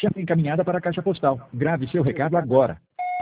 encaminhada para a caixa postal. Grave seu recado agora.